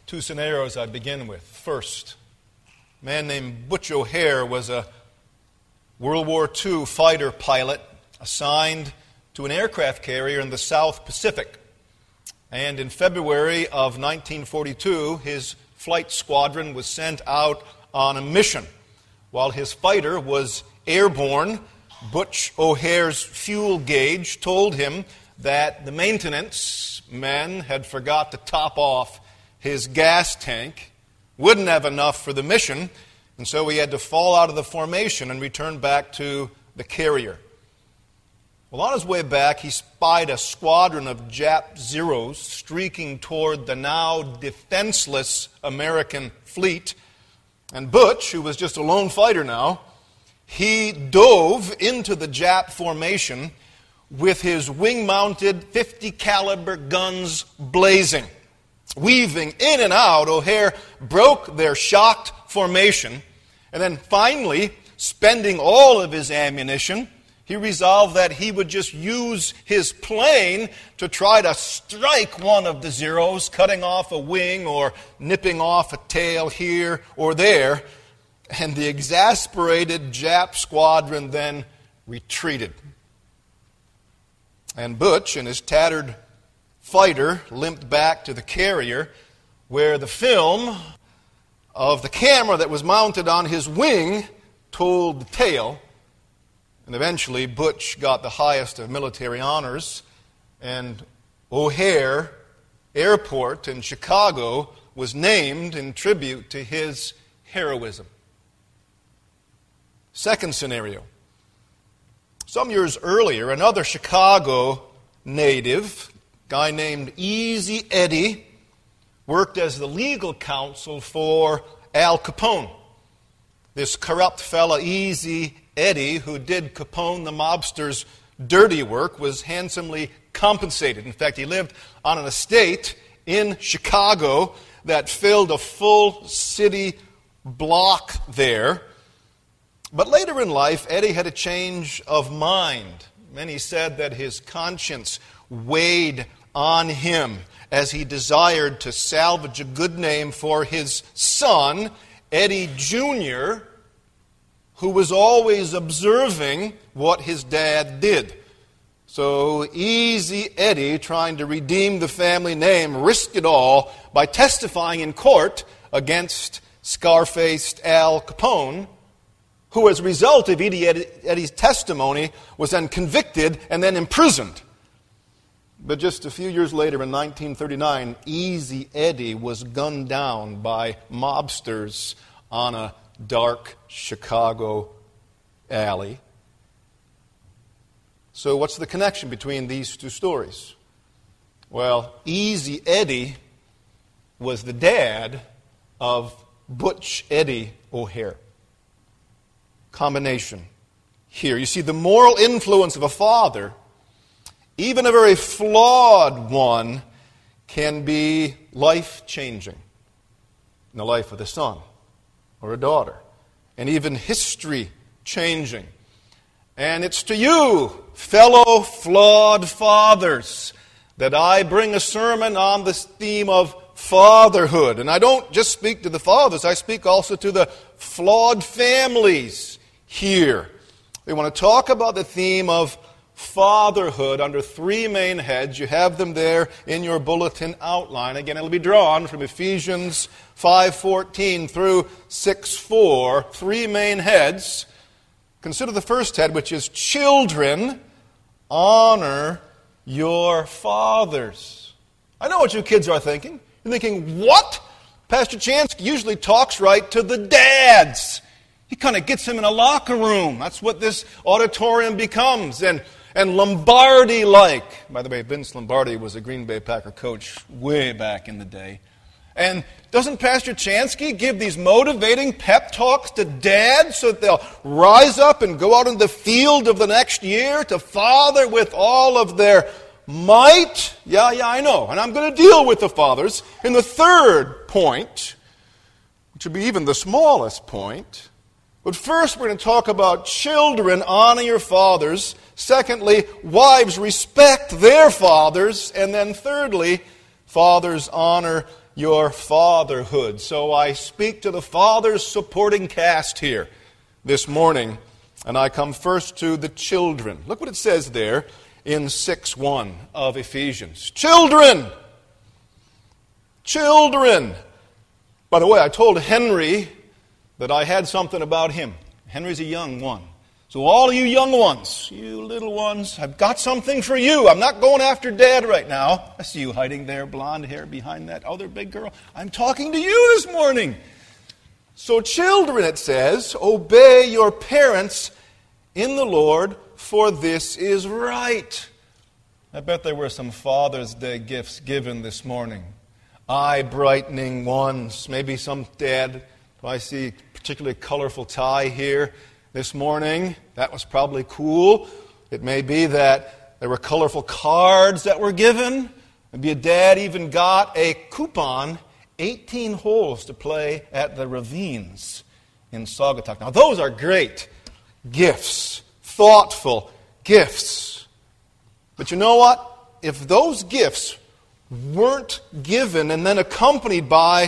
Two scenarios I begin with. First, a man named Butch O'Hare was a World War II fighter pilot assigned to an aircraft carrier in the South Pacific. And in February of 1942, his flight squadron was sent out on a mission. While his fighter was airborne, Butch O'Hare's fuel gauge told him that the maintenance men had forgot to top off his gas tank, wouldn't have enough for the mission, and so he had to fall out of the formation and return back to the carrier. Well, on his way back, he spied a squadron of Jap Zeros streaking toward the now defenseless American fleet. And Butch, who was just a lone fighter now, he dove into the Jap formation with his wing-mounted .50 caliber guns blazing. Weaving in and out, O'Hare broke their shocked formation, and then finally, spending all of his ammunition, he resolved that he would just use his plane to try to strike one of the Zeros, cutting off a wing or nipping off a tail here or there. And the exasperated Jap squadron then retreated. And Butch and his tattered fighter limped back to the carrier, where the film of the camera that was mounted on his wing told the tale. And eventually, Butch got the highest of military honors, and O'Hare Airport in Chicago was named in tribute to his heroism. Second scenario. Some years earlier, another Chicago native, a guy named Easy Eddie, worked as the legal counsel for Al Capone. This corrupt fella, Easy Eddie, who did Capone the mobster's dirty work, was handsomely compensated. In fact, he lived on an estate in Chicago that filled a full city block there. But later in life, Eddie had a change of mind. Many said that his conscience weighed on him as he desired to salvage a good name for his son, Eddie Jr., who was always observing what his dad did. So Easy Eddie, trying to redeem the family name, risked it all by testifying in court against scar-faced Al Capone, who as a result of Eddie's testimony was then convicted and then imprisoned. But just a few years later, in 1939, Easy Eddie was gunned down by mobsters on a dark Chicago alley. So what's the connection between these two stories? Well, Easy Eddie was the dad of Butch Eddie O'Hare. Combination here. You see, the moral influence of a father, even a very flawed one, can be life-changing in the life of the son or a daughter, and even history-changing. And it's to you, fellow flawed fathers, that I bring a sermon on this theme of fatherhood. And I don't just speak to the fathers, I speak also to the flawed families here. We want to talk about the theme of fatherhood under three main heads. You have them there in your bulletin outline. Again, it'll be drawn from Ephesians 5:14 through 6:4. Three main heads. Consider the first head, which is children, honor your fathers. I know what you kids are thinking. You're thinking, what? Pastor Chansky usually talks right to the dads. He kind of gets them in a locker room. That's what this auditorium becomes. And Lombardi-like. By the way, Vince Lombardi was a Green Bay Packer coach way back in the day. And doesn't Pastor Chansky give these motivating pep talks to dads so that they'll rise up and go out in the field of the next year to father with all of their might? Yeah, I know. And I'm going to deal with the fathers in the third point, which would be even the smallest point. But first, we're going to talk about children, honor your fathers. Secondly, wives, respect their fathers. And then thirdly, fathers, honor your fatherhood. So I speak to the fathers supporting cast here this morning, and I come first to the children. Look what it says there in 6:1 of Ephesians. Children! Children! By the way, I told Henry that I had something about him. Henry's a young one. So all you young ones, you little ones, I've got something for you. I'm not going after Dad right now. I see you hiding there, blonde hair behind that other big girl. I'm talking to you this morning. So children, it says, obey your parents in the Lord, for this is right. I bet there were some Father's Day gifts given this morning. Eye-brightening ones. Maybe some dad. I see a particularly colorful tie here this morning. That was probably cool. It may be that there were colorful cards that were given. Maybe a dad even got a coupon, 18 holes to play at the Ravines in Saugatuck. Now, those are great gifts, thoughtful gifts. But you know what? If those gifts weren't given and then accompanied by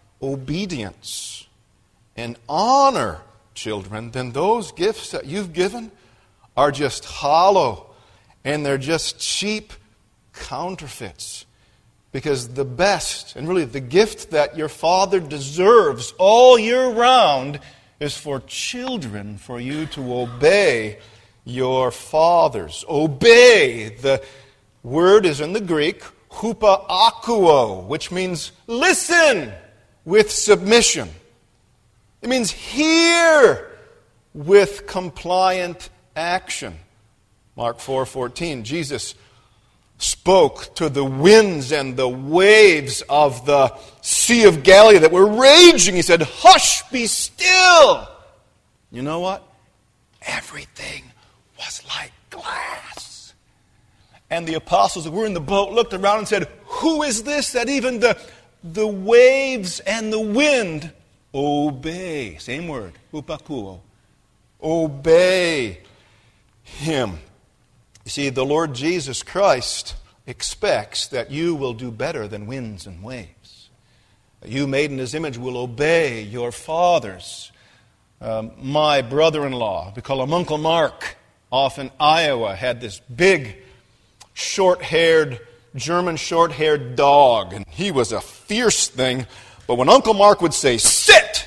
obedience and honor, children, then those gifts that you've given are just hollow and they're just cheap counterfeits. Because the best, and really the gift that your Father deserves all year round, is for children, for you to obey your fathers. Obey. The word is in the Greek, hupakuo, which means listen with submission. It means hear with compliant action. Mark 4:14, Jesus spoke to the winds and the waves of the Sea of Galilee that were raging. He said, "Hush, be still." You know what? Everything was like glass. And the apostles that were in the boat looked around and said, "Who is this that even the waves and the wind obey?" Same word, hupakuo. Obey him. You see, the Lord Jesus Christ expects that you will do better than winds and waves. That you, made in His image, will obey your fathers. My brother-in-law, we call him Uncle Mark, off in Iowa, had this big, short-haired, German short-haired dog. And he was a fierce thing. But when Uncle Mark would say, "Sit!"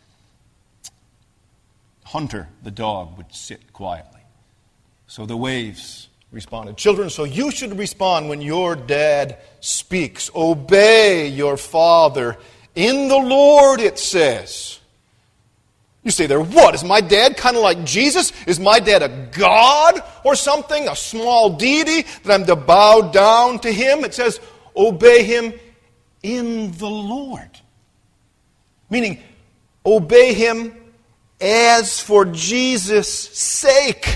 Hunter, the dog, would sit quietly. So the waves responded. Children, so you should respond when your dad speaks. Obey your father in the Lord, it says. You say there, what? Is my dad kind of like Jesus? Is my dad a god or something? A small deity that I'm to bow down to him? It says, obey him in the Lord. Meaning, obey him as for Jesus' sake.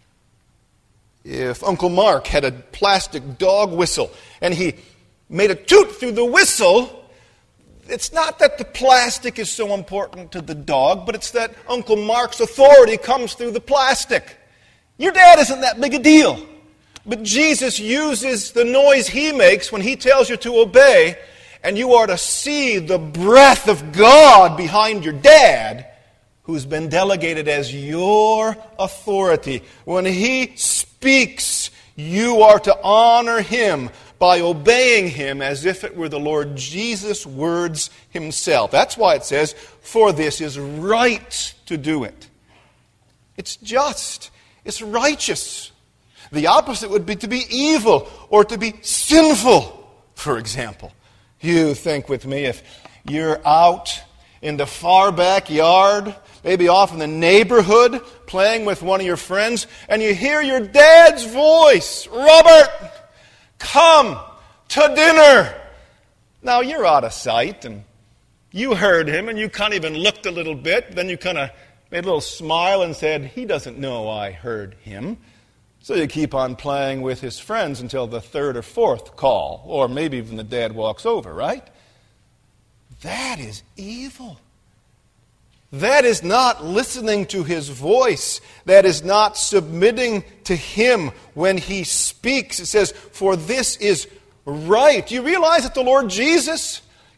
If Uncle Mark had a plastic dog whistle and he made a toot through the whistle, it's not that the plastic is so important to the dog, but it's that Uncle Mark's authority comes through the plastic. Your dad isn't that big a deal. But Jesus uses the noise he makes when he tells you to obey, and you are to see the breath of God behind your dad, who's been delegated as your authority. When he speaks, you are to honor him by obeying him as if it were the Lord Jesus' words himself. That's why it says, for this is right to do it. It's just. It's righteous. The opposite would be to be evil or to be sinful, for example. You think with me, if you're out in the far backyard, maybe off in the neighborhood, playing with one of your friends, and you hear your dad's voice, "Robert, come to dinner." Now, you're out of sight, and you heard him, and you kind of even looked a little bit, then you kind of made a little smile and said, "He doesn't know I heard him." So you keep on playing with his friends until the third or fourth call, or maybe even the dad walks over, right? That is evil. That is not listening to his voice. That is not submitting to him when he speaks. It says, for this is right. Do you realize that the Lord Jesus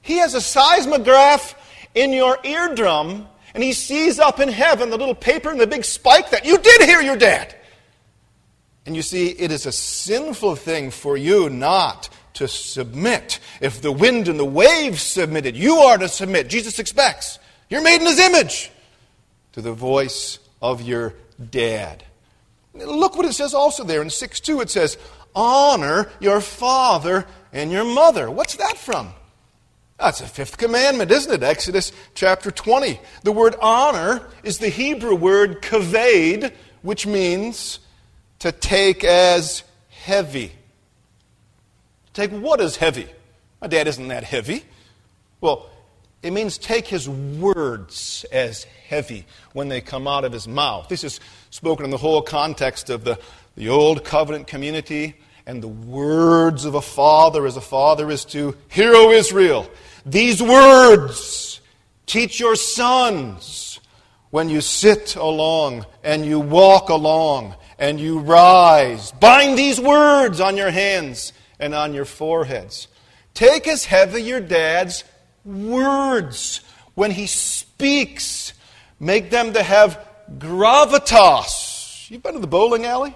He has a seismograph in your eardrum, and he sees up in heaven the little paper and the big spike that you did hear your dad. And you see, it is a sinful thing for you not to submit. If the wind and the waves submitted, you are to submit. Jesus expects. You're made in His image to the voice of your dad. Look what it says also there in 6:2. It says, honor your father and your mother. What's that from? That's a fifth commandment, isn't it? Exodus chapter 20. The word honor is the Hebrew word kaved, which means to take as heavy. Take what is heavy? My dad isn't that heavy. Well, it means take his words as heavy when they come out of his mouth. This is spoken in the whole context of the old covenant community and the words of a father as a father is to hear, O Israel. These words teach your sons when you sit along and you walk along and you rise. Bind these words on your hands and on your foreheads. Take as heavy your dad's words. When he speaks, make them to have gravitas. You've been to the bowling alley?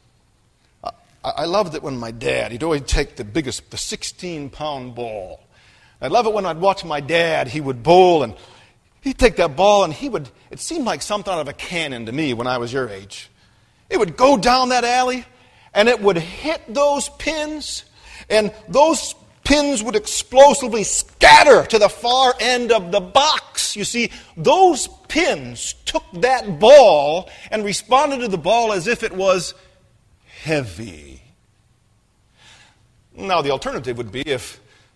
I loved it when my dad, he'd always take the 16-pound ball. I love it when I'd watch my dad, he would bowl, and he'd take that ball, and it seemed like something out of a cannon to me when I was your age. It would go down that alley, and it would hit those pins, and those pins would explosively scatter to the far end of the box. You see, those pins took that ball and responded to the ball as if it was heavy. Now, the alternative would be if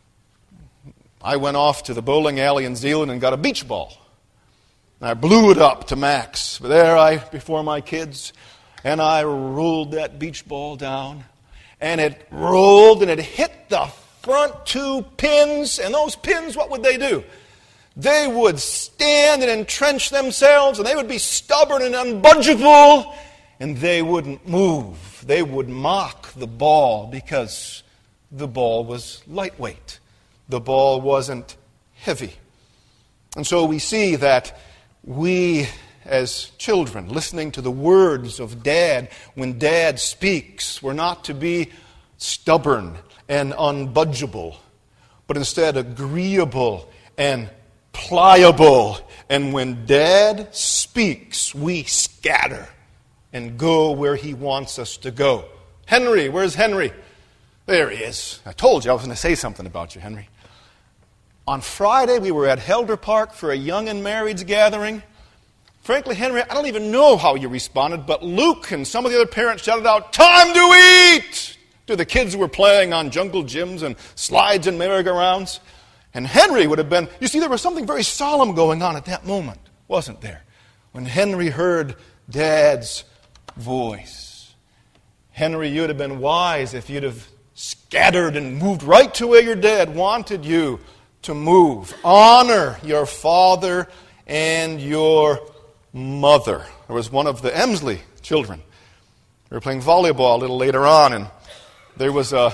I went off to the bowling alley in Zeeland and got a beach ball. And I blew it up to max. But there before my kids, and I rolled that beach ball down. And it rolled and it hit the front two pins. And those pins, what would they do? They would stand and entrench themselves, and they would be stubborn and unbudgeable, and they wouldn't move. They would mock the ball because the ball was lightweight. The ball wasn't heavy. And so we see that we, as children, listening to the words of Dad, when Dad speaks, we're not to be stubborn and unbudgeable, but instead agreeable and pliable. And when Dad speaks, we scatter and go where He wants us to go. Henry, where's Henry? There he is. I told you I was going to say something about you, Henry. On Friday, we were at Helder Park for a young and marrieds gathering. Frankly, Henry, I don't even know how you responded, but Luke and some of the other parents shouted out, "Time to eat!" to the kids who were playing on jungle gyms and slides and merry-go-rounds. And Henry would have been, you see, there was something very solemn going on at that moment, wasn't there? When Henry heard Dad's voice. Henry, you'd have been wise if you'd have scattered and moved right to where your dad wanted you to move. Honor your father and your mother. There was one of the Emsley children. We were playing volleyball a little later on, and there was a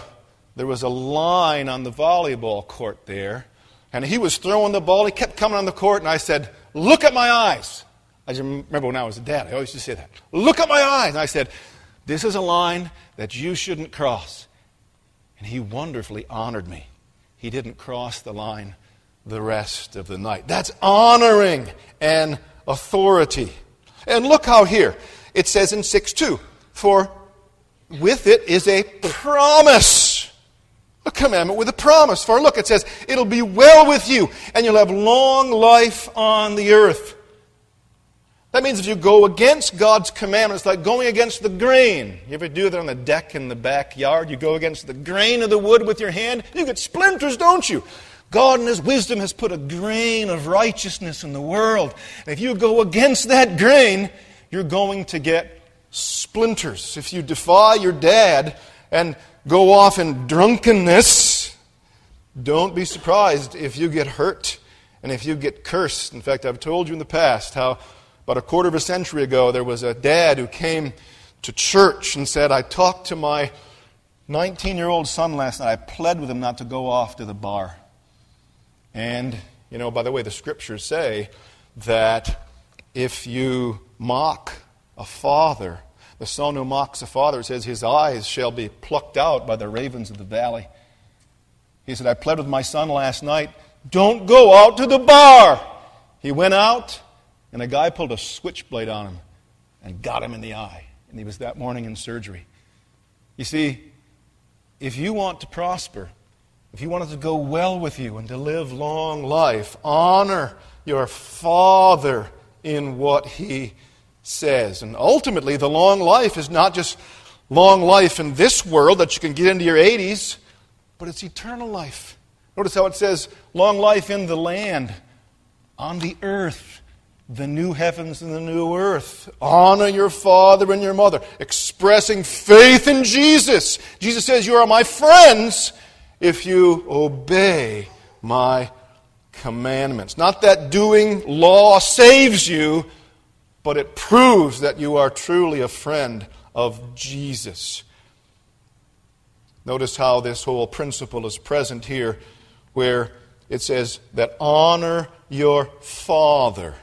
line on the volleyball court there, and he was throwing the ball. He kept coming on the court, and I said, "Look at my eyes." I just remember when I was a dad, I always used to say that. "Look at my eyes." And I said, "This is a line that you shouldn't cross." And he wonderfully honored me. He didn't cross the line the rest of the night. That's honoring and authority. And look how here, it says in 6:2, for with it is a promise. A commandment with a promise. For look, it says, it'll be well with you, and you'll have long life on the earth. That means if you go against God's commandment, it's like going against the grain. You ever do that on the deck in the backyard? You go against the grain of the wood with your hand, you get splinters, don't you? God in His wisdom has put a grain of righteousness in the world. And if you go against that grain, you're going to get splinters. If you defy your dad and go off in drunkenness, don't be surprised if you get hurt and if you get cursed. In fact, I've told you in the past how about a quarter of a century ago, there was a dad who came to church and said, "I talked to my 19-year-old son last night. I pled with him not to go off to the bar." And, by the way, the Scriptures say that if you mock a father, the son who mocks a father, says his eyes shall be plucked out by the ravens of the valley. He said, I pled with my son last night, don't go out to the bar. He went out, and a guy pulled a switchblade on him and got him in the eye. And he was that morning in surgery. You see, if you want to prosper, if you want it to go well with you and to live long life, honor your father in what he says. And ultimately, the long life is not just long life in this world that you can get into your 80s, but it's eternal life. Notice how it says, long life in the land, on the earth, the new heavens and the new earth. Honor your father and your mother, expressing faith in Jesus. Jesus says, you are my friends if you obey my commandments. Not that doing law saves you, but it proves that you are truly a friend of Jesus. Notice how this whole principle is present here, where it says that honor your father.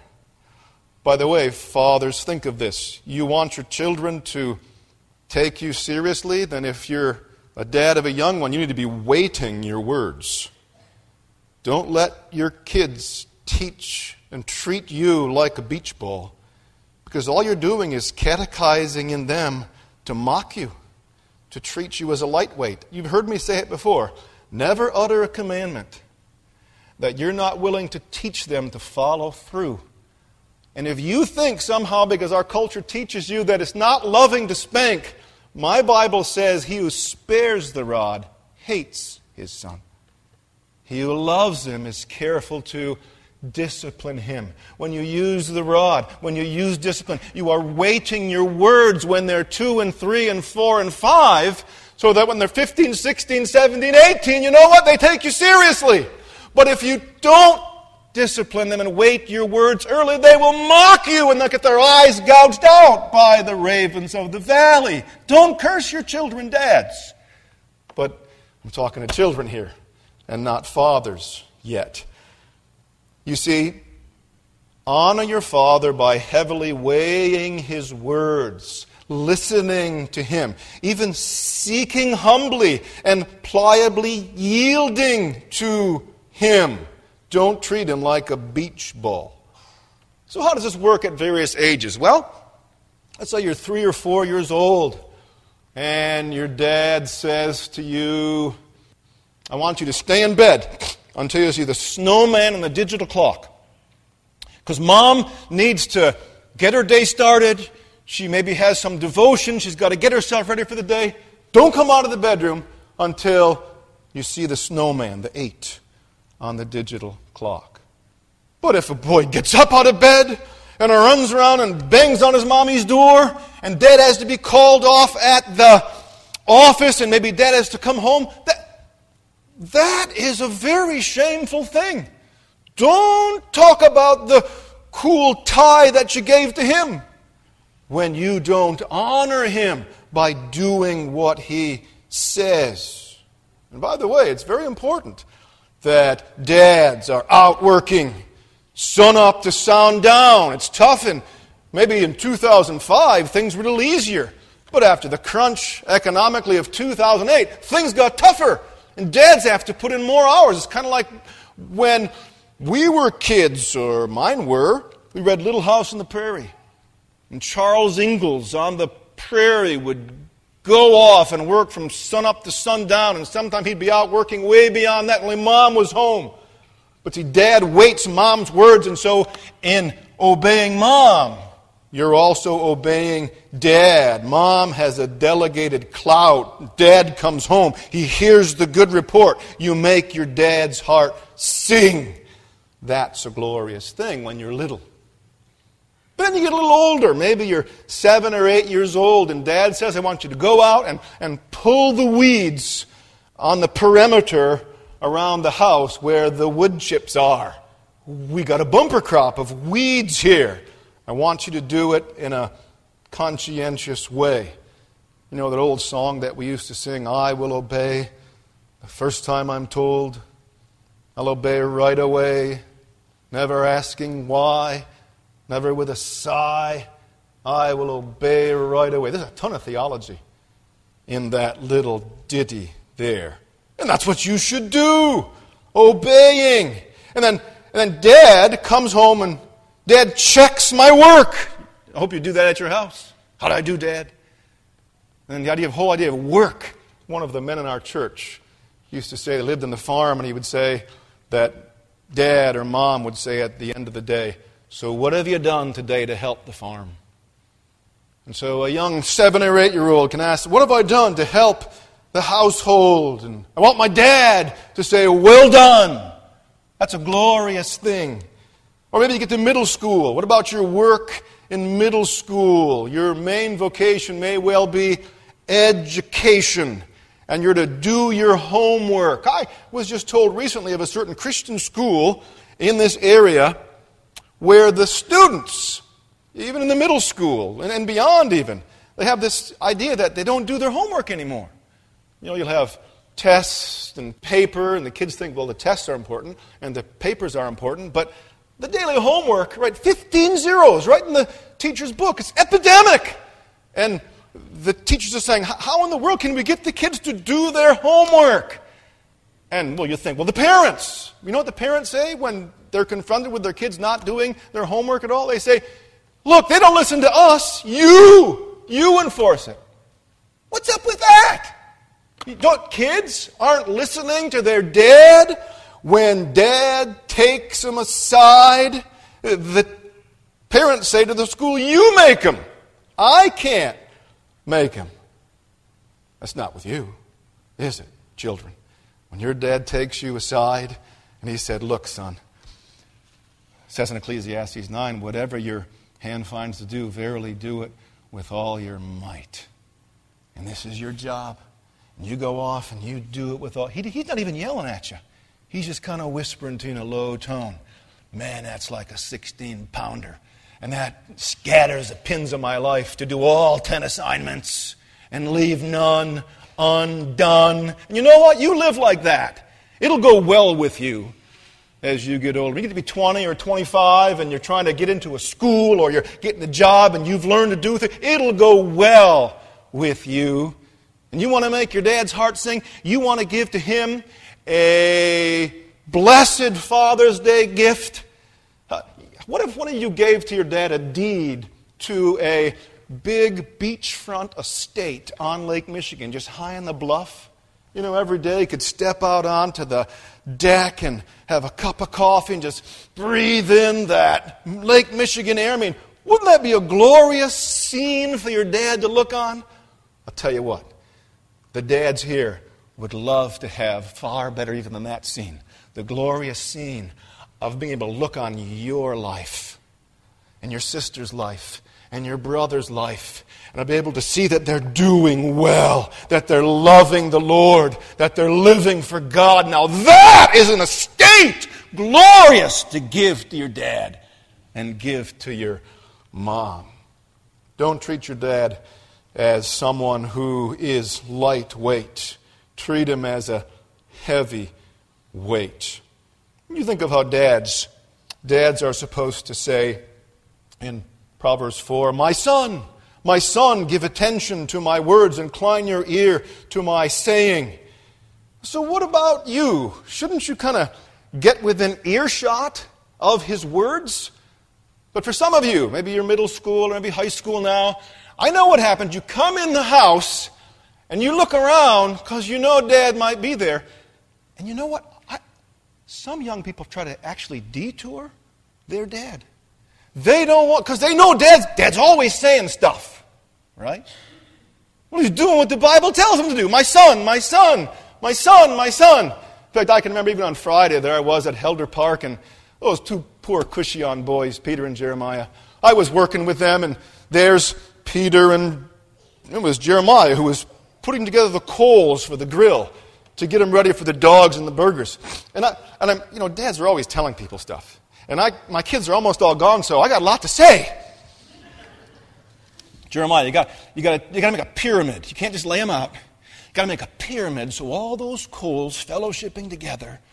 By the way, fathers, think of this. You want your children to take you seriously? Then if you're a dad of a young one, you need to be weighting your words. Don't let your kids teach and treat you like a beach ball, because all you're doing is catechizing in them to mock you, to treat you as a lightweight. You've heard me say it before. Never utter a commandment that you're not willing to teach them to follow through. And if you think somehow, because our culture teaches you that it's not loving to spank, my Bible says he who spares the rod hates his son. He who loves him is careful to discipline him. When you use the rod, when you use discipline, you are weighting your words when they're 2 and 3 and 4 and 5, so that when they're 15, 16, 17, 18, you know what? They take you seriously. But if you don't discipline them and weight your words early, they will mock you and they'll get their eyes gouged out by the ravens of the valley. Don't curse your children, dads. But I'm talking to children here and not fathers yet. You see, honor your father by heavily weighing his words, listening to him, even seeking humbly and pliably yielding to him. Don't treat him like a beach ball. So how does this work at various ages? Well, let's say you're 3 or 4 years old and your dad says to you, I want you to stay in bed until you see the snowman and the digital clock. Because mom needs to get her day started. She maybe has some devotion. She's got to get herself ready for the day. Don't come out of the bedroom until you see the snowman, the 8, on the digital clock. But if a boy gets up out of bed and runs around and bangs on his mommy's door, and dad has to be called off at the office, and maybe dad has to come home, that is a very shameful thing. Don't talk about the cool tie that you gave to him when you don't honor him by doing what he says. And by the way, it's very important that dads are out working sun up to sun down. It's tough, and maybe in 2005 things were a little easier. But after the crunch economically of 2008, things got tougher, and dads have to put in more hours. It's kind of like when we were kids, or mine were, we read Little House on the Prairie. And Charles Ingalls on the prairie would go off and work from sun up to sundown, and sometimes he'd be out working way beyond that, only mom was home. But see, dad weights mom's words, and so in obeying mom, you're also obeying dad. Mom has a delegated clout. Dad comes home. He hears the good report. You make your dad's heart sing. That's a glorious thing when you're little. But then you get a little older. Maybe you're 7 or 8 years old, and dad says, I want you to go out and pull the weeds on the perimeter around the house where the wood chips are. We got a bumper crop of weeds here. I want you to do it in a conscientious way. You know that old song that we used to sing, I will obey the first time I'm told. I'll obey right away, never asking why, never with a sigh. I will obey right away. There's a ton of theology in that little ditty there. And that's what you should do, obeying. And then Dad comes home and Dad checks my work. I hope you do that at your house. How did I do, Dad? And the whole idea of work. One of the men in our church used to say, he lived in the farm, and he would say that Dad or Mom would say at the end of the day, so what have you done today to help the farm? And so a young 7 or 8-year-old can ask, what have I done to help the household? And I want my dad to say, well done. That's a glorious thing. Or maybe you get to middle school. What about your work in middle school? Your main vocation may well be education, and you're to do your homework. I was just told recently of a certain Christian school in this area where the students, even in the middle school and beyond even, they have this idea that they don't do their homework anymore. You'll have tests and paper, and the kids think, well, the tests are important and the papers are important, but the daily homework, right, 15 zeros right in the teacher's book. It's epidemic. And the teachers are saying, how in the world can we get the kids to do their homework? And, well, you think, well, the parents. You know what the parents say when they're confronted with their kids not doing their homework at all? They say, look, they don't listen to us. You enforce it. What's up with that? Kids aren't listening to their dad when dad takes them aside. The parents say to the school, you make them. I can't make them. That's not with you, is it, children? When your dad takes you aside and he said, look, son, it says in Ecclesiastes 9, whatever your hand finds to do, verily do it with all your might. And this is your job. And you go off and you do it with all... He's not even yelling at you. He's just kind of whispering to you in a low tone. Man, that's like a 16-pounder. And that scatters the pins of my life to do all 10 assignments and leave none undone. And you know what? You live like that. It'll go well with you as you get older. You get to be 20 or 25 and you're trying to get into a school or you're getting a job and you've learned to do things. It'll go well with you. And you want to make your dad's heart sing. You want to give to him a blessed Father's Day gift. What if one of you gave to your dad a deed to a big beachfront estate on Lake Michigan, just high on the bluff? You know, every day you could step out onto the deck and have a cup of coffee and just breathe in that Lake Michigan air. I mean, wouldn't that be a glorious scene for your dad to look on? I'll tell you what, the dads here would love to have far better even than that scene. The glorious scene of being able to look on your life and your sister's life and your brother's life and I'll be able to see that they're doing well, that they're loving the Lord, that they're living for God. Now that is an estate glorious to give to your dad and give to your mom. Don't treat your dad as someone who is lightweight. Treat him as a heavy weight. You think of how dads are supposed to say in Proverbs 4, my son, give attention to my words, incline your ear to my saying. So what about you? Shouldn't you kind of get within earshot of his words? But for some of you, maybe you're middle school or maybe high school now, I know what happens. You come in the house and you look around because you know Dad might be there. And you know what? Some young people try to actually detour their dad. They don't want, because they know Dad's always saying stuff, right? Well, he's doing what the Bible tells him to do. My son, my son, my son, my son. In fact, I can remember even on Friday, there I was at Helder Park, and those two poor Cushion boys, Peter and Jeremiah. I was working with them, and there's Peter, and it was Jeremiah who was putting together the coals for the grill to get them ready for the dogs and the burgers. And I'm, dads are always telling people stuff. And my kids are almost all gone, so I got a lot to say. Jeremiah, you got to make a pyramid. You can't just lay them out. You got to make a pyramid so all those coals fellowshipping together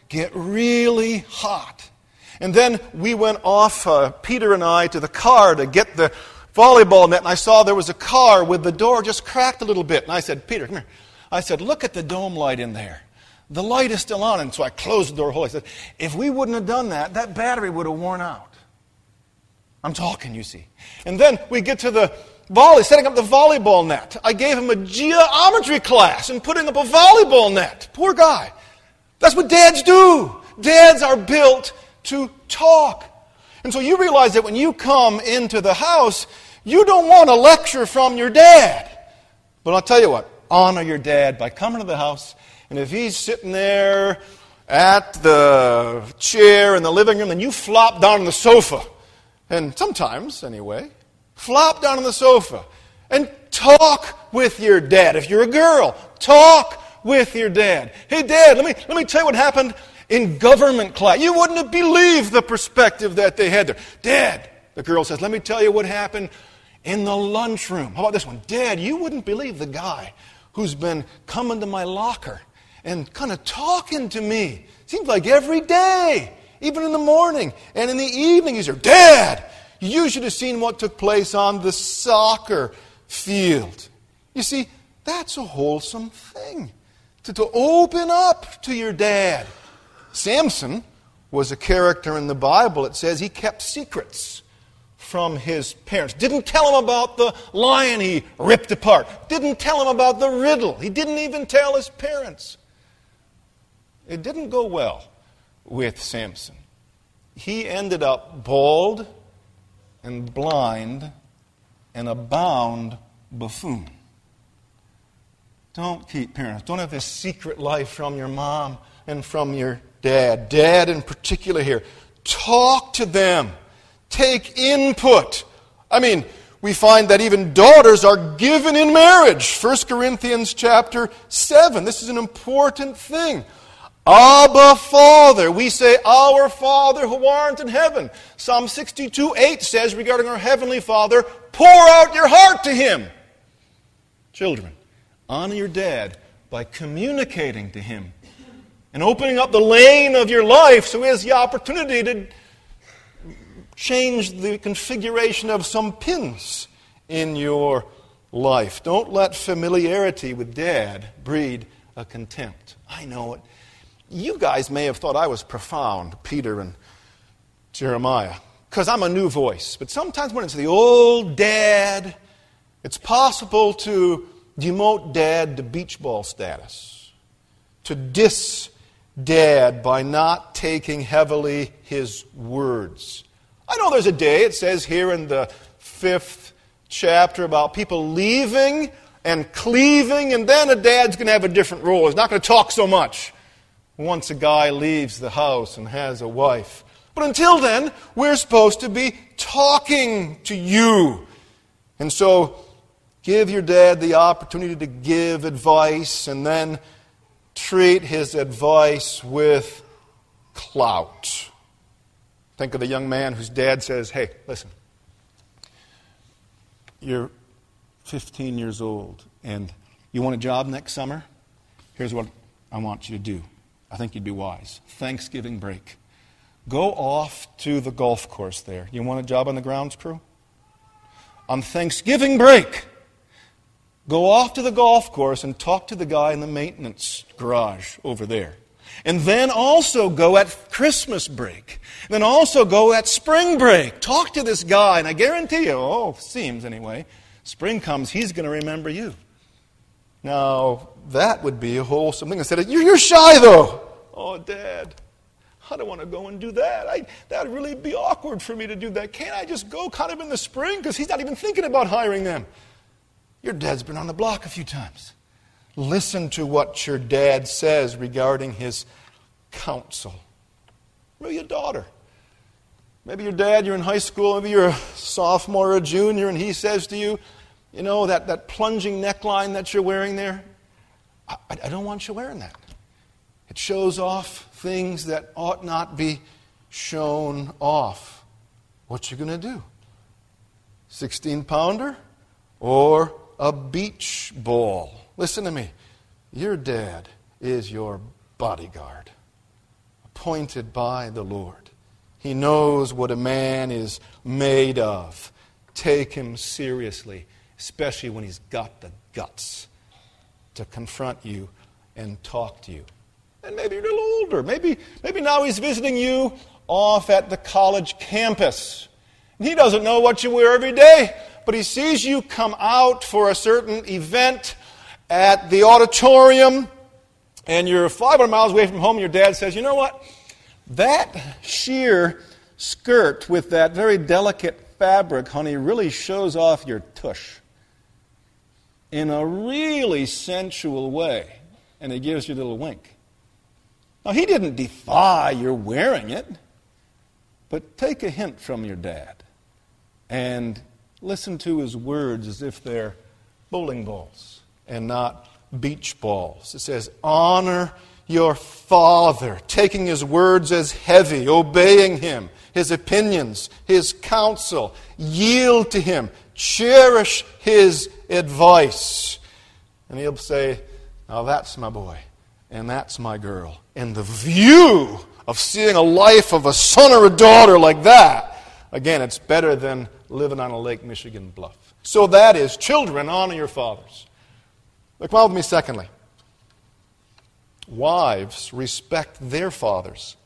get really hot. And then we went off, Peter and I, to the car to get the volleyball net, and I saw there was a car with the door just cracked a little bit. And I said, Peter, come here. I said, look at the dome light in there. The light is still on. And so I closed the door whole. I said, if we wouldn't have done that, that battery would have worn out. I'm talking, you see. And then we get to the setting up the volleyball net. I gave him a geometry class and putting up a volleyball net. Poor guy. That's what dads do. Dads are built to talk. And so you realize that when you come into the house, you don't want a lecture from your dad. But I'll tell you what, honor your dad by coming to the house, and if he's sitting there at the chair in the living room, then you flop down on the sofa. And sometimes, anyway, flop down on the sofa and talk with your dad. If you're a girl, talk with your dad. Hey, Dad, let me tell you what happened in government class. You wouldn't have believed the perspective that they had there. Dad, the girl says, let me tell you what happened in the lunchroom. How about this one? Dad, you wouldn't believe the guy who's been coming to my locker and kind of talking to me. Seems like every day, even in the morning and in the evening. He's there, Dad, you should have seen what took place on the soccer field. You see, that's a wholesome thing, to open up to your dad. Samson was a character in the Bible. It says he kept secrets from his parents. Didn't tell him about the lion he ripped apart. Didn't tell him about the riddle. He didn't even tell his parents. It didn't go well with Samson. He ended up bald and blind and a bound buffoon. Don't keep parents. Don't have this secret life from your mom and from your dad. Dad in particular here. Talk to them. Take input. I mean, we find that even daughters are given in marriage. 1 Corinthians chapter 7. This is an important thing. Abba, Father. We say, Our Father who art in heaven. Psalm 62:8 says regarding our Heavenly Father, pour out your heart to Him. Children, honor your dad by communicating to him and opening up the lane of your life so he has the opportunity to change the configuration of some pins in your life. Don't let familiarity with dad breed a contempt. I know it. You guys may have thought I was profound, Peter and Jeremiah, because I'm a new voice. But sometimes when it's the old dad, it's possible to demote dad to beach ball status, to diss dad by not taking heavily his words. I know there's a day, it says here in the 5th chapter, about people leaving and cleaving, and then a dad's going to have a different role. He's not going to talk so much once a guy leaves the house and has a wife. But until then, we're supposed to be talking to you. And so, give your dad the opportunity to give advice, and then treat his advice with clout. Think of the young man whose dad says, hey, listen, you're 15 years old and you want a job next summer? Here's what I want you to do. I think you'd be wise. Thanksgiving break. Go off to the golf course there. You want a job on the grounds crew? On Thanksgiving break, go off to the golf course and talk to the guy in the maintenance garage over there. And then also go at Christmas break. And then also go at spring break. Talk to this guy, and I guarantee you, seems anyway, spring comes, he's going to remember you. Now, that would be a wholesome thing. Instead of, you're shy though. Oh, Dad, I don't want to go and do that. That would really be awkward for me to do that. Can't I just go kind of in the spring? Because he's not even thinking about hiring them. Your dad's been on the block a few times. Listen to what your dad says regarding his counsel. Maybe your daughter. Maybe your dad, you're in high school, maybe you're a sophomore or a junior, and he says to you, you know, that plunging neckline that you're wearing there, I don't want you wearing that. It shows off things that ought not be shown off. What you going to do? 16-pounder or a beach ball? Listen to me. Your dad is your bodyguard. appointed by the Lord. He knows what a man is made of. Take him seriously, especially when he's got the guts to confront you and talk to you. And maybe you're a little older. Maybe now he's visiting you off at the college campus. And he doesn't know what you wear every day, but he sees you come out for a certain event at the auditorium, and you're 500 miles away from home, and your dad says, you know what? That sheer skirt with that very delicate fabric, honey, really shows off your tush in a really sensual way. And he gives you a little wink. Now, he didn't defy your wearing it, but take a hint from your dad and listen to his words as if they're bowling balls and not beach balls. It says, honor your father, taking his words as heavy, obeying him, his opinions, his counsel, yield to him, cherish his advice. And he'll say, now that's my boy, and that's my girl. And the view of seeing a life of a son or a daughter like that, again, it's better than living on a Lake Michigan bluff. So that is, children, honor your fathers. Look, come on with me secondly. Wives, respect their fathers.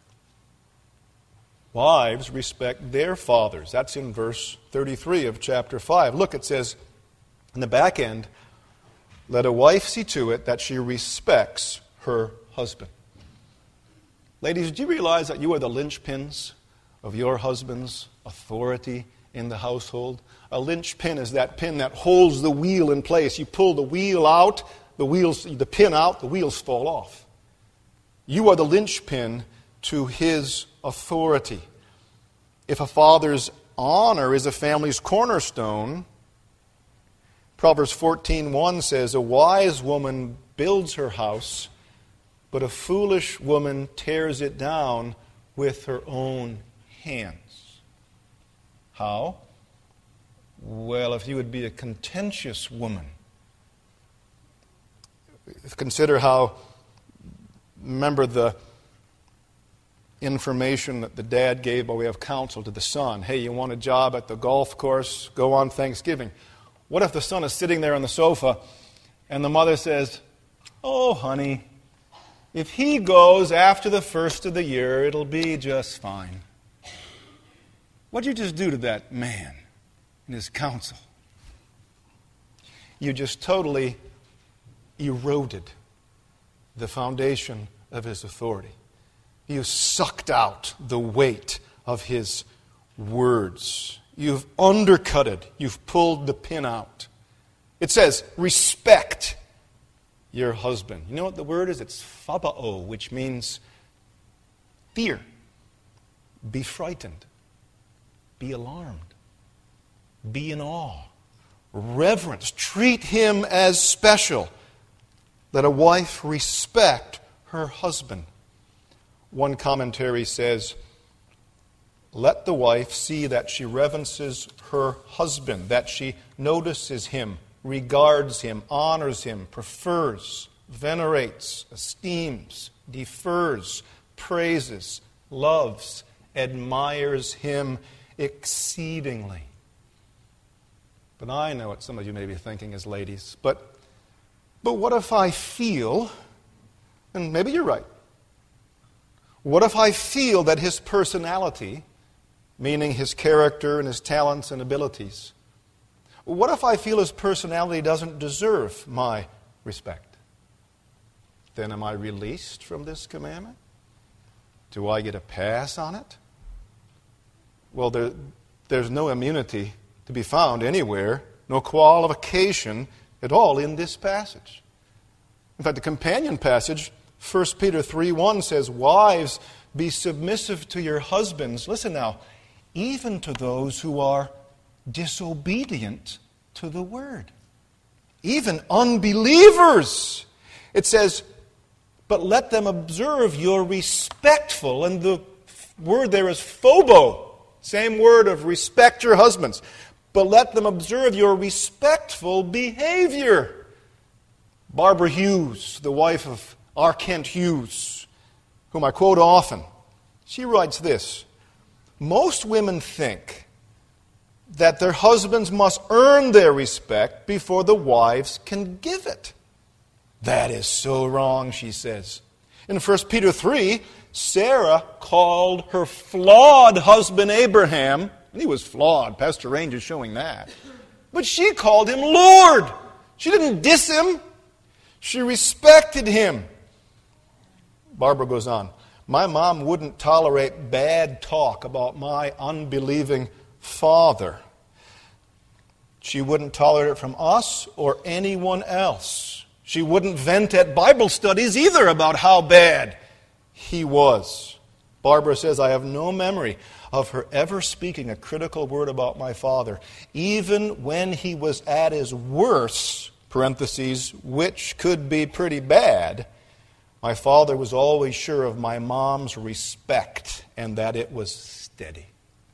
Wives, respect their fathers. That's in verse 33 of chapter 5. Look, it says in the back end, let a wife see to it that she respects her husband. Ladies, do you realize that you are the linchpins of your husband's authority in the household? A linchpin is that pin that holds the wheel in place. You pull the wheel out, the pin out, the wheels fall off. You are the linchpin to his authority. If a father's honor is a family's cornerstone, Proverbs 14:1 says, a wise woman builds her house, but a foolish woman tears it down with her own hands. How? Well, if you would be a contentious woman, consider how, remember the information that the dad gave by way of counsel to the son. Hey, you want a job at the golf course? Go on Thanksgiving. What if the son is sitting there on the sofa and the mother says, oh, honey, if he goes after the first of the year, it'll be just fine. What'd you just do to that man and his counsel? You just totally eroded the foundation of his authority. You sucked out the weight of his words. You've undercutted. You've pulled the pin out. It says, respect your husband. You know what the word is? It's phobao, which means fear. Be frightened. Be alarmed. Be in awe. Reverence. Treat him as special. Let a wife respect her husband. One commentary says, let the wife see that she reverences her husband, that she notices him, regards him, honors him, prefers, venerates, esteems, defers, praises, loves, admires him exceedingly. But I know what some of you may be thinking as ladies, but what if I feel, and maybe you're right, what if I feel that his personality, meaning his character and his talents and abilities, what if I feel his personality doesn't deserve my respect? Then am I released from this commandment? Do I get a pass on it? Well, there's no immunity to be found anywhere, no qualification at all in this passage. In fact, the companion passage, 1 Peter 3:1 says, wives, be submissive to your husbands. Listen now, even to those who are disobedient to the word. Even unbelievers. It says, but let them observe your respectful, and the word there is phobo, same word of respect your husbands. But let them observe your respectful behavior. Barbara Hughes, the wife of R. Kent Hughes, whom I quote often, she writes this: most women think that their husbands must earn their respect before the wives can give it. That is so wrong, she says. In 1 Peter 3, Sarah called her flawed husband Abraham, and he was flawed. Pastor Range is showing that. But she called him Lord. She didn't diss him. She respected him. Barbara goes on, my mom wouldn't tolerate bad talk about my unbelieving father. She wouldn't tolerate it from us or anyone else. She wouldn't vent at Bible studies either about how bad he was. Barbara says, I have no memory of her ever speaking a critical word about my father, even when he was at his worst, parentheses, which could be pretty bad. My father was always sure of my mom's respect and that it was steady.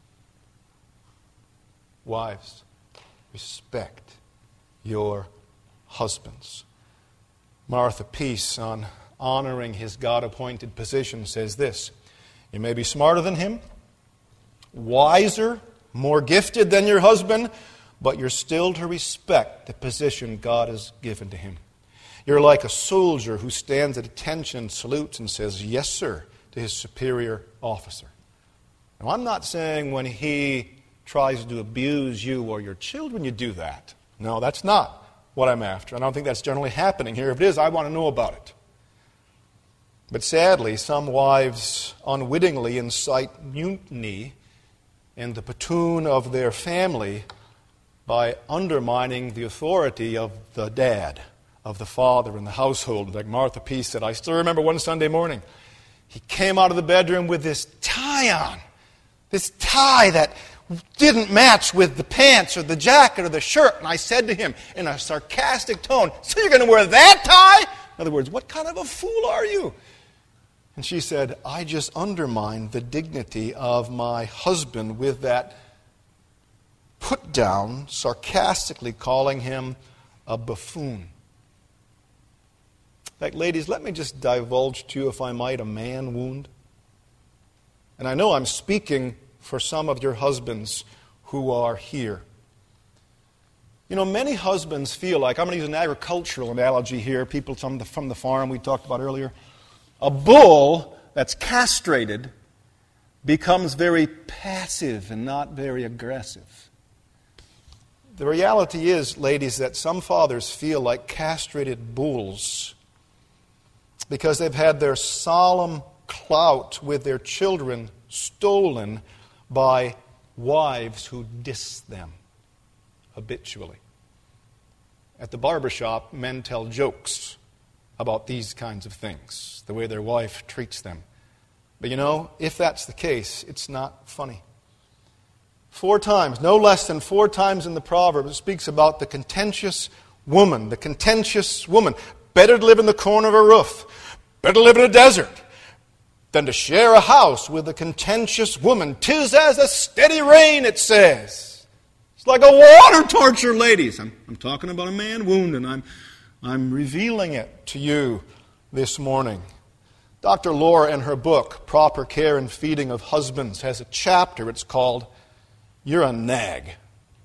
Wives, respect your husbands. Martha Peace, on honoring his God-appointed position, says this: you may be smarter than him, wiser, more gifted than your husband, but you're still to respect the position God has given to him. You're like a soldier who stands at attention, salutes, and says, yes, sir, to his superior officer. Now, I'm not saying when he tries to abuse you or your children, you do that. No, that's not what I'm after. I don't think that's generally happening here. If it is, I want to know about it. But sadly, some wives unwittingly incite mutiny in the platoon of their family by undermining the authority of the dad, of the father in the household. Like Martha Peace said, I still remember one Sunday morning, he came out of the bedroom with this tie on, this tie that didn't match with the pants or the jacket or the shirt. And I said to him in a sarcastic tone, so you're going to wear that tie? In other words, what kind of a fool are you? And she said, I just undermined the dignity of my husband with that put down, sarcastically calling him a buffoon. In fact, ladies, let me just divulge to you, if I might, a man wound. And I know I'm speaking for some of your husbands who are here. You know, many husbands feel like, I'm going to use an agricultural analogy here, people from the farm we talked about earlier. A bull that's castrated becomes very passive and not very aggressive. The reality is, ladies, that some fathers feel like castrated bulls because they've had their solemn clout with their children stolen by wives who diss them habitually. At the barbershop, men tell jokes about these kinds of things, the way their wife treats them. But you know, if that's the case, it's not funny. 4 times, no less than 4 times in the Proverbs, it speaks about the contentious woman. The contentious woman. Better to live in the corner of a roof. Better to live in a desert than to share a house with a contentious woman. 'Tis as a steady rain, it says. It's like a water torture, ladies. I'm talking about a man wound, and I'm revealing it to you this morning. Dr. Laura, in her book, Proper Care and Feeding of Husbands, has a chapter. It's called, You're a Nag.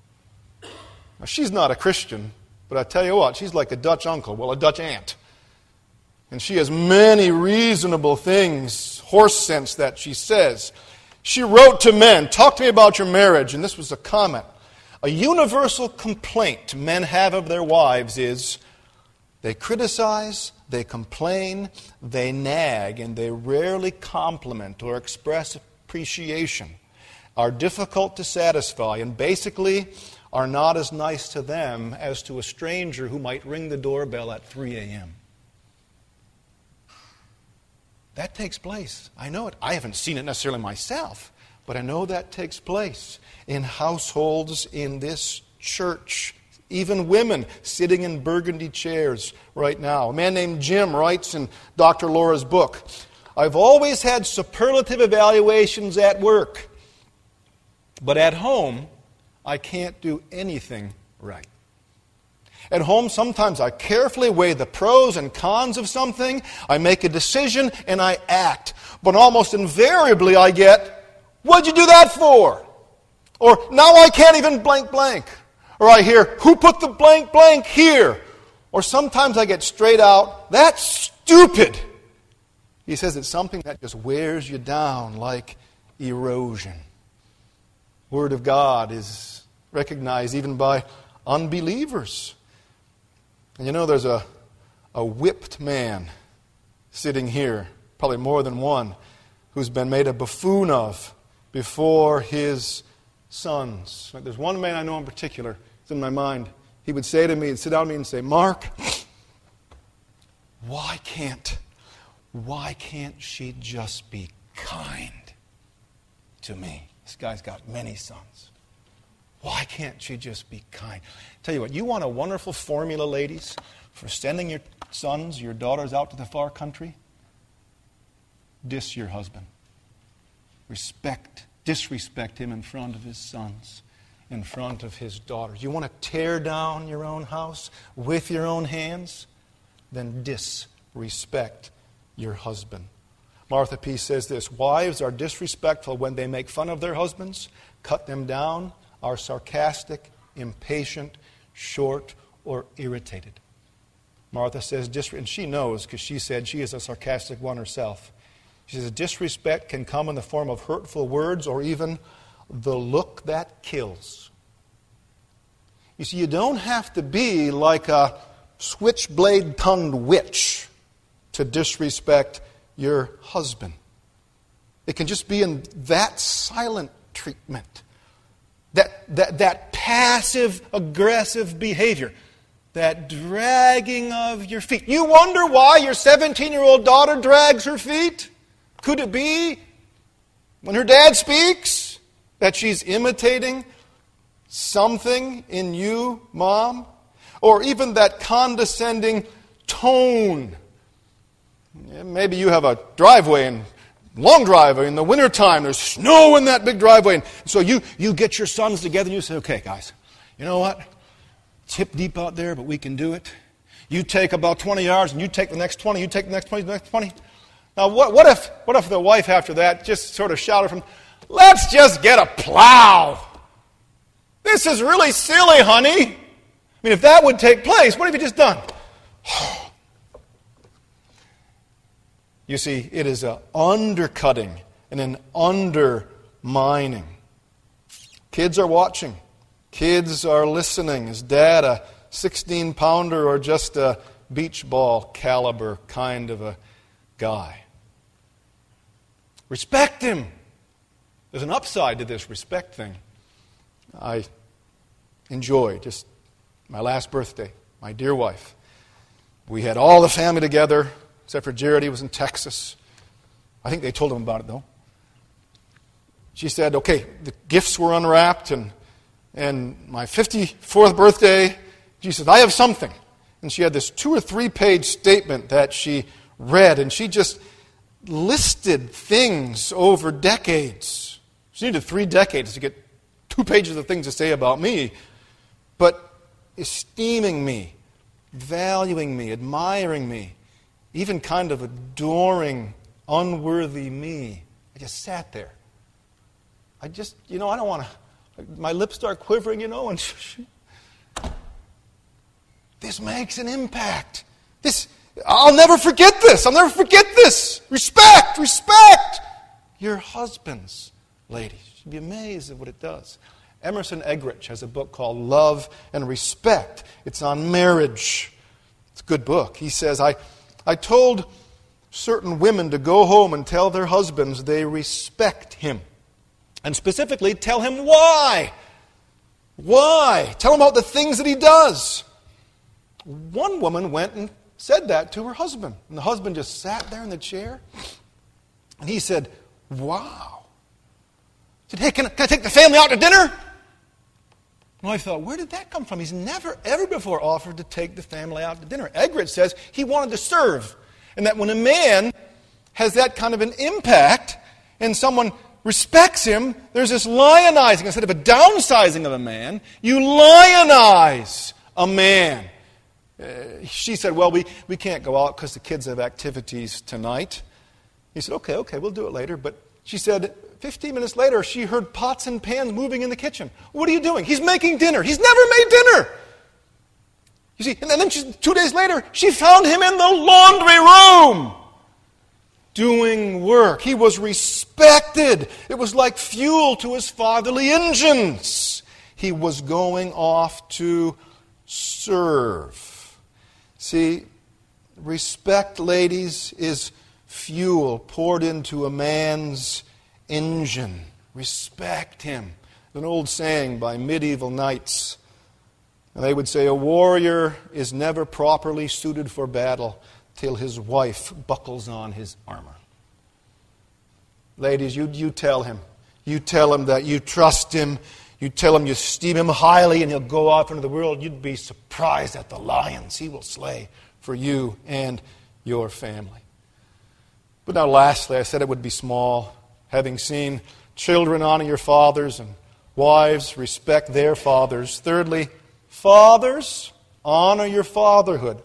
Now, she's not a Christian, but I tell you what, she's like a Dutch uncle, well, a Dutch aunt. And she has many reasonable things, horse sense, that she says. She wrote to men, talk to me about your marriage, and this was a comment. A universal complaint men have of their wives is they criticize, they complain, they nag, and they rarely compliment or express appreciation, are difficult to satisfy, and basically are not as nice to them as to a stranger who might ring the doorbell at 3 a.m. That takes place. I know it. I haven't seen it necessarily myself, but I know that takes place in households in this church. Even women sitting in burgundy chairs right now. A man named Jim writes in Dr. Laura's book, I've always had superlative evaluations at work, but at home, I can't do anything right. At home, sometimes I carefully weigh the pros and cons of something. I make a decision and I act. But almost invariably I get, "What'd you do that for?" Or, "Now I can't even blank blank." Or I hear, "Who put the blank blank here?" Or sometimes I get straight out, "That's stupid." He says it's something that just wears you down like erosion. Word of God is recognized even by unbelievers. And you know, there's a whipped man sitting here, probably more than one, who's been made a buffoon of before his sons. There's one man I know in particular, it's in my mind. He would say to me, he'd sit down with me and say, "Mark, why can't she just be kind to me?" This guy's got many sons. Why can't she just be kind? Tell you what, you want a wonderful formula, ladies, for sending your sons, your daughters out to the far country? Diss your husband. Disrespect him in front of his sons, in front of his daughters. You want to tear down your own house with your own hands? Then disrespect your husband. Martha P. says this, "Wives are disrespectful when they make fun of their husbands, cut them down, are sarcastic, impatient, short, or irritated." Martha says, and she knows because she said she is a sarcastic one herself. She says, disrespect can come in the form of hurtful words or even the look that kills. You see, you don't have to be like a switchblade-tongued witch to disrespect your husband. It can just be in that silent treatment. That passive-aggressive behavior. That dragging of your feet. You wonder why your 17-year-old daughter drags her feet? Could it be, when her dad speaks, that she's imitating something in you, Mom? Or even that condescending tone. Maybe you have a driveway, long driveway in the wintertime. There's snow in that big driveway. And so you get your sons together and you say, "Okay, guys, you know what? It's hip deep out there, but we can do it. You take about 20 yards and you take the next 20, you take the next 20, the next 20. Now, what if the wife after that just sort of shouted from, "Let's just get a plow. This is really silly, honey." I mean, if that would take place, what have you just done? You see, it is an undercutting and an undermining. Kids are watching. Kids are listening. Is Dad a 16-pounder or just a beach ball caliber kind of a guy? Respect him. There's an upside to this respect thing. I enjoy just my last birthday, my dear wife. We had all the family together, except for Jared. He was in Texas. I think they told him about it, though. She said, okay, the gifts were unwrapped, and my 54th birthday, she said, I have something. And she had this 2 or 3 page statement that she read, and she just listed things over decades. She needed 3 decades to get 2 pages of things to say about me, but esteeming me, valuing me, admiring me, even kind of adoring unworthy me. I just sat there. I don't want to, my lips start quivering, and this makes an impact. I'll never forget this. I'll never forget this. Respect your husbands, ladies. You'd be amazed at what it does. Emerson Eggerichs has a book called Love and Respect. It's on marriage. It's a good book. He says, I told certain women to go home and tell their husbands they respect him. And specifically, tell him why. Why? Tell him about the things that he does. One woman went and said that to her husband. And the husband just sat there in the chair. And he said, wow. He said, hey, can I take the family out to dinner? And I thought, where did that come from? He's never, ever before offered to take the family out to dinner. Eggerichs says he wanted to serve. And that when a man has that kind of an impact and someone respects him, there's this lionizing. Instead of a downsizing of a man, you lionize a man. She said, well, we can't go out because the kids have activities tonight. He said, okay, we'll do it later. But she said, 15 minutes later, she heard pots and pans moving in the kitchen. What are you doing? He's making dinner. He's never made dinner. You see, and then 2 days later, she found him in the laundry room doing work. He was respected. It was like fuel to his fatherly engines. He was going off to serve. See, respect, ladies, is fuel poured into a man's engine. Respect him. An old saying by medieval knights. And they would say, a warrior is never properly suited for battle till his wife buckles on his armor. Ladies, you tell him. You tell him that you trust him. You tell him you esteem him highly, and he'll go off into the world. You'd be surprised at the lions he will slay for you and your family. But now lastly, I said it would be small. Having seen children honor your fathers and wives respect their fathers. Thirdly, fathers, honor your fatherhood.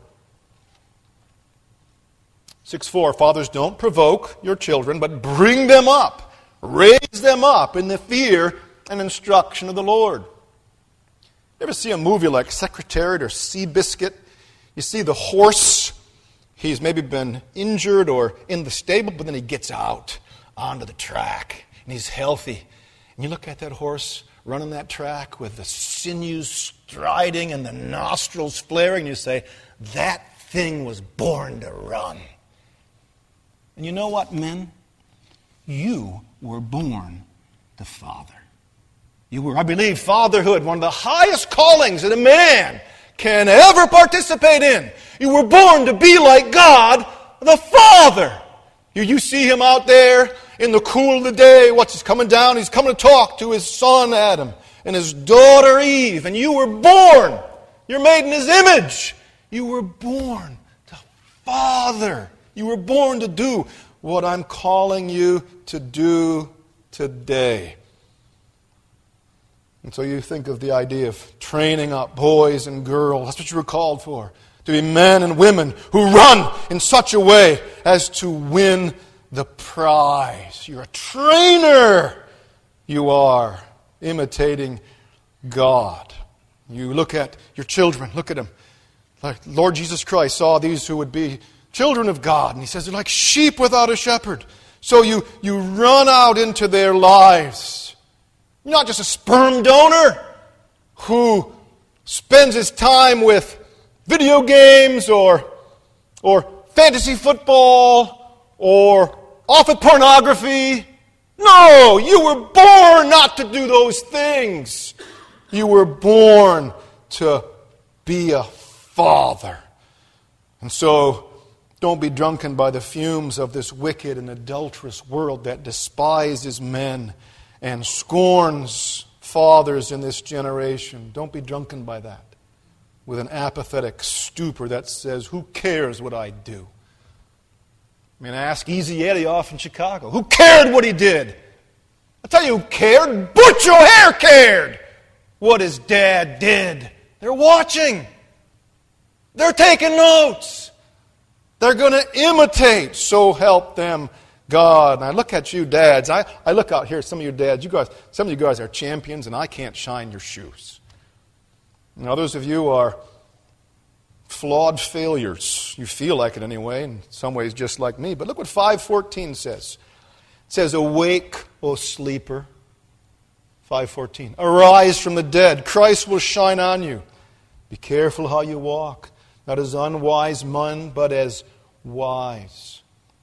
6:4, fathers, don't provoke your children, but bring them up. Raise them up in the fear and instruction of the Lord. You ever see a movie like Secretariat or Seabiscuit? You see the horse. He's maybe been injured or in the stable, but then he gets out onto the track, and he's healthy. And you look at that horse running that track with the sinews striding and the nostrils flaring, and you say, that thing was born to run. And you know what, men? You were born to father. You were, I believe, fatherhood, one of the highest callings that a man can ever participate in. You were born to be like God, the Father. You see him out there in the cool of the day. What's he's coming down? He's coming to talk to his son Adam and his daughter Eve. And you were born. You're made in his image. You were born to father. You were born to do what I'm calling you to do today. And so you think of the idea of training up boys and girls. That's what you were called for. To be men and women who run in such a way as to win the prize. You're a trainer. You are imitating God. You look at your children. Look at them. Like Lord Jesus Christ saw these who would be children of God. And he says they're like sheep without a shepherd. So you run out into their lives. You're not just a sperm donor who spends his time with video games or fantasy football or off at pornography. No, you were born not to do those things. You were born to be a father. And so don't be drunken by the fumes of this wicked and adulterous world that despises men and scorns fathers in this generation. Don't be drunken by that with an apathetic stupor that says, who cares what I do? I mean, ask Easy Elioff in Chicago. Who cared what he did? I'll tell you who cared. Butch O'Hare cared what his dad did. They're watching. They're taking notes. They're going to imitate. So help them God. And I look at you dads. I look out here at some of you dads. Some of you guys are champions, and I can't shine your shoes. And others of you are flawed failures. You feel like it anyway, in some ways just like me. But look what 5:14 says. It says, awake, O sleeper. 5:14. Arise from the dead. Christ will shine on you. Be careful how you walk. Not as unwise men, but as wise.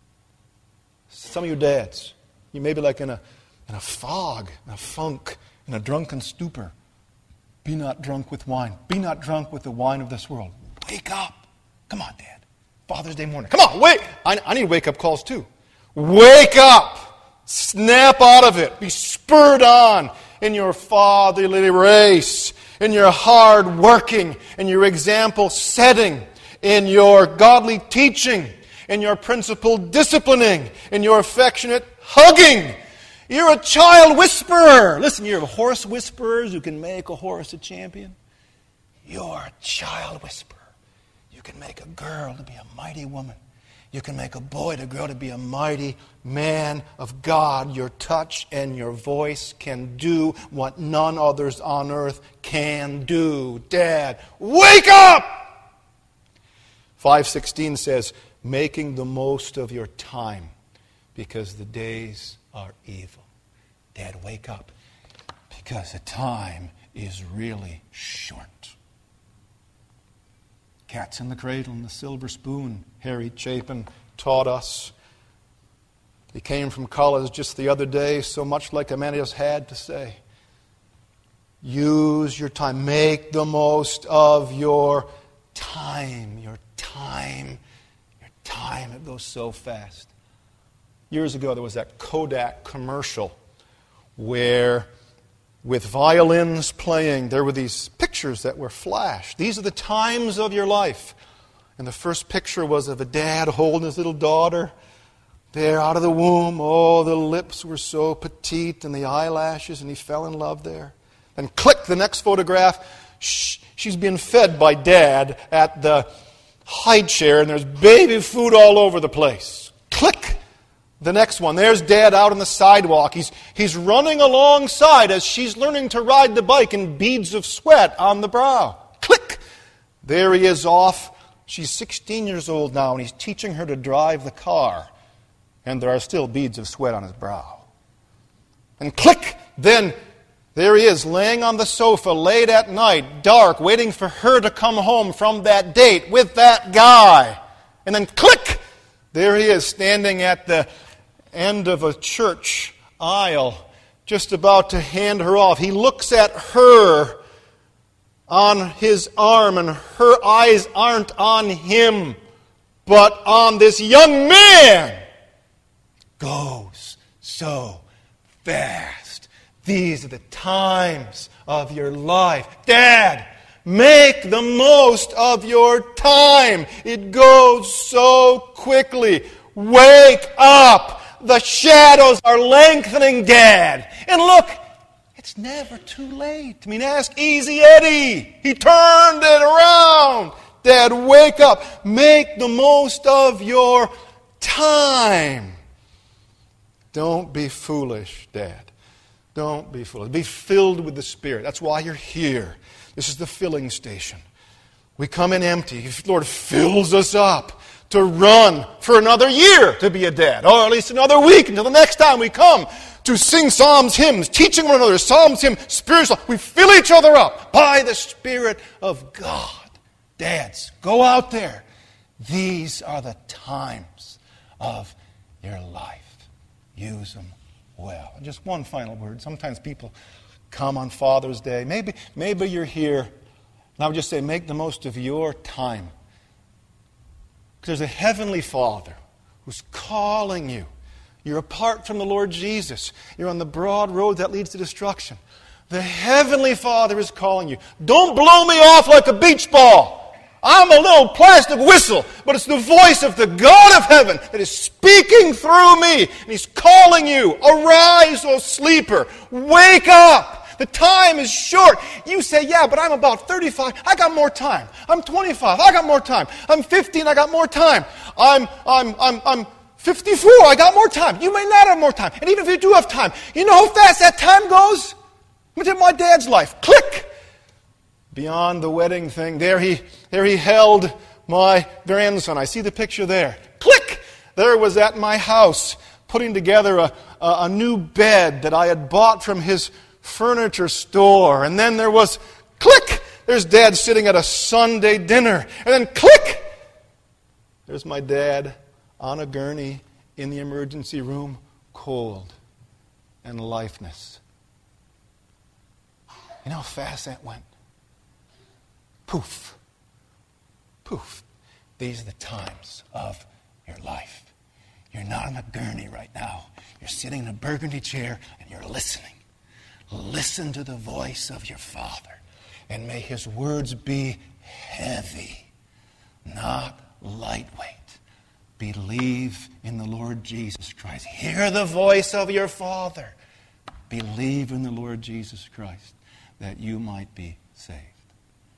Some of you dads, you may be like in a fog, in a funk, in a drunken stupor. Be not drunk with wine. Be not drunk with the wine of this world. Wake up. Come on, Dad. Father's Day morning. Come on, wake. I need wake-up calls too. Wake up. Snap out of it. Be spurred on in your fatherly race, in your hard working, in your example setting, in your godly teaching, in your principled disciplining, in your affectionate hugging. You're a child whisperer. Listen, you're horse whisperers who can make a horse a champion. You're a child whisperer. You can make a girl to be a mighty woman. You can make a boy to grow to be a mighty man of God. Your touch and your voice can do what none others on earth can do. Dad, wake up! 5:16 says, making the most of your time because the days are evil. Dad, wake up because the time is really short. Cat's in the Cradle and the Silver Spoon, Harry Chapin taught us. He came from college just the other day, so much like a man just had to say. Use your time. Make the most of your time. Your time. Your time. It goes so fast. Years ago, there was that Kodak commercial where, with violins playing, there were these pictures that were flashed. These are the times of your life. And the first picture was of a dad holding his little daughter there out of the womb. Oh, the lips were so petite and the eyelashes, and he fell in love there. And click, the next photograph, she's being fed by Dad at the high chair, and there's baby food all over the place. Click, the next one. There's Dad out on the sidewalk. He's running alongside as she's learning to ride the bike, and beads of sweat on the brow. Click, there he is off. She's 16 years old now, and he's teaching her to drive the car. And there are still beads of sweat on his brow. And click, then there he is, laying on the sofa late at night, dark, waiting for her to come home from that date with that guy. And then click, there he is, standing at the end of a church aisle, just about to hand her off. He looks at her on his arm, and her eyes aren't on him, but on this young man. Goes so fast. These are the times of your life. Dad, make the most of your time. It goes so quickly. Wake up. The shadows are lengthening, Dad. And look, it's never too late. I mean, ask Easy Eddie. He turned it around. Dad, wake up. Make the most of your time. Don't be foolish, Dad. Don't be foolish. Be filled with the Spirit. That's why you're here. This is the filling station. We come in empty. The Lord fills us up to run for another year to be a dad, or at least another week until the next time we come to sing psalms, hymns, teaching one another, psalms, hymns, spiritual. We fill each other up by the Spirit of God. Dads, go out there. These are the times of your life. Use them well. And just one final word. Sometimes people come on Father's Day. Maybe you're here, and I would just say make the most of your time. Because there's a heavenly Father who's calling you. You're apart from the Lord Jesus. You're on the broad road that leads to destruction. The heavenly Father is calling you. Don't blow me off like a beach ball. I'm a little plastic whistle, but it's the voice of the God of heaven that is speaking through me. And He's calling you. Arise, O sleeper. Wake up. The time is short. You say, yeah, but I'm about 35. I got more time. I'm 25. I got more time. I'm 15. I got more time. I'm 54. I got more time. You may not have more time. And even if you do have time, you know how fast that time goes? Look at my dad's life. Click. Beyond the wedding thing, there he held my grandson. I see the picture there. Click! There was at my house, putting together a new bed that I had bought from his furniture store. And then there was, click! There's Dad sitting at a Sunday dinner. And then click! There's my dad on a gurney in the emergency room, cold and lifeless. You know how fast that went? Poof. Poof. These are the times of your life. You're not on a gurney right now. You're sitting in a burgundy chair and you're listening. Listen to the voice of your Father. And may His words be heavy, not lightweight. Believe in the Lord Jesus Christ. Hear the voice of your Father. Believe in the Lord Jesus Christ that you might be saved.